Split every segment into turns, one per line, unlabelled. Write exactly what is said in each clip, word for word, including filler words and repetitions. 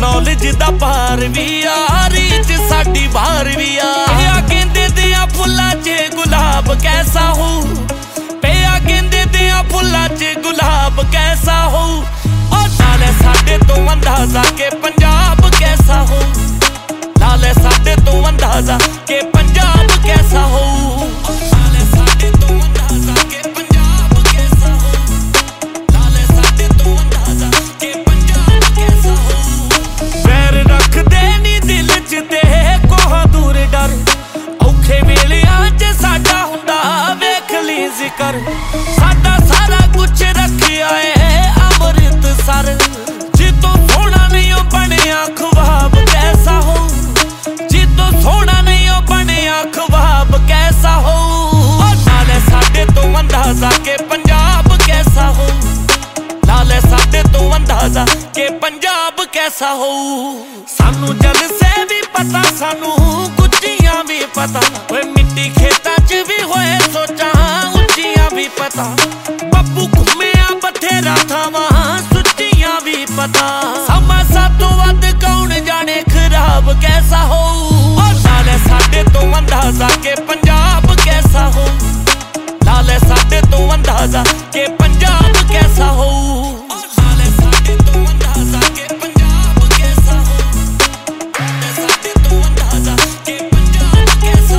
Knowledge दा पार भी आ reach साडी बाहर भी आ पिया गेंदे दियां फुल्लां च गुलाब कैसा हो पिया गेंदे दियां फुल्लां च गुलाब कैसा हो और नाले साडे तो अंदाजा के पंजाब कैसा हो नाले साडे तो अंदाजा के पंजाब कैसा हो नाले साडे तो अंदाजा के पंजाब कैसा हो नाले साडे तो अंदाजा के पंजाब कैसा हो पैर रख दे नी दिल च ते कोहा दूर डर औखे वेलियां च साडा हुंदा वेख ली जिक्र साडा सारा कुछ रखिया है अमृतसर जितों सोहना नहीं बनिया ख्वाब कैसा हो जितों सोहना नहीं बनिया ख्वाब कैसा हो नाले साडे तो अंदाजा के पंजाब कैसा हो नाले साडे तो अंदाजा के पंजाब कैसा हो सानू जलसे भी पता सानू गुच्चियां भी पता ओए मिट्टी खेतां च भी होए सोचां उच्चियां भी पता बब्बू घुम्मिया बथेरा थावां सुच्चियां भी पता समा सातों वध कौन जाने खराब कैसा हो नाले साडे तो अंदाजा के पंजाब कैसा हो नाले साडे तो अंदाजा के पंजाब कैसा हो नाले साडे तो अंदाजा के पंजाब कैसा हो नाले साडे तो अंदाजा के पंजाब कैसा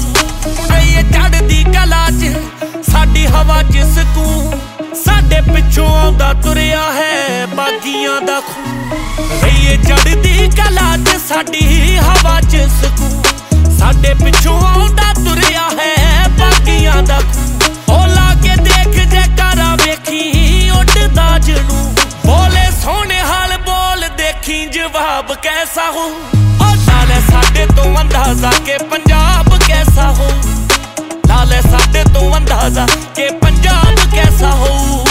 हो ये चढ़दी कला च साडी हवा च सकून साडे पिछों आउंदा तुरिया है बागियां दा खून रहीए चढ़दी कला च साडी हवा च सकून साडे पिछों आउंदा तुरिया है बागियां दा खून ओ लाके देख जैकारा वेखी उड़दा जनू बोले सोहणे हाल बोल देखी जवाब कैसा हो ओ नाले साडे तो अंदाजा के पंजाब कैसा हो नाले साडे तो अंदाजा के पंजाब कैसा हो।